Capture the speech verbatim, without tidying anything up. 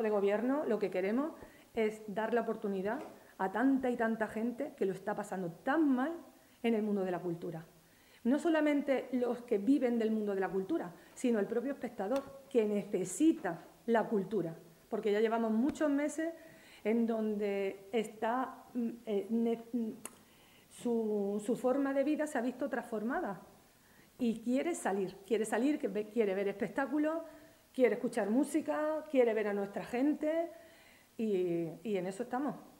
equipo de gobierno lo que queremos es dar la oportunidad a tanta y tanta gente que lo está pasando tan mal en el mundo de la cultura. No solamente los que viven del mundo de la cultura, sino el propio espectador, que necesita la cultura, porque ya llevamos muchos meses en donde está, eh, ne, su, su forma de vida se ha visto transformada y quiere salir, quiere salir, quiere ver espectáculos, quiere escuchar música, quiere ver a nuestra gente y, y en eso estamos.